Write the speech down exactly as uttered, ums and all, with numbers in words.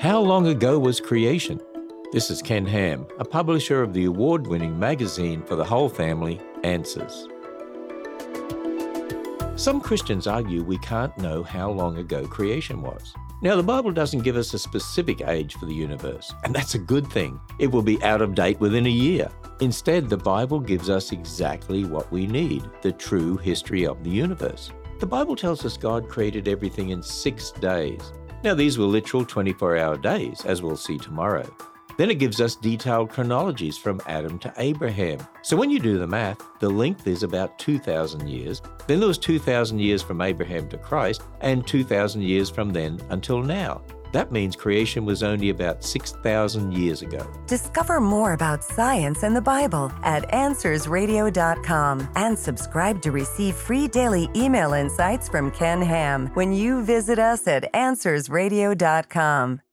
How long ago was creation? This is Ken Ham, a publisher of the award-winning magazine for the whole family, Answers. Some Christians argue we can't know how long ago creation was. Now, the Bible doesn't give us a specific age for the universe, and that's a good thing. It will be out of date within a year. Instead, the Bible gives us exactly what we need, the true history of the universe. The Bible tells us God created everything in six days. Now, these were literal twenty-four hour days, as we'll see tomorrow. Then it gives us detailed chronologies from Adam to Abraham. So when you do the math, the length is about two thousand years. Then there was two thousand years from Abraham to Christ, and two thousand years from then until now. That means creation was only about six thousand years ago. Discover more about science and the Bible at answers radio dot com and subscribe to receive free daily email insights from Ken Ham when you visit us at answers radio dot com.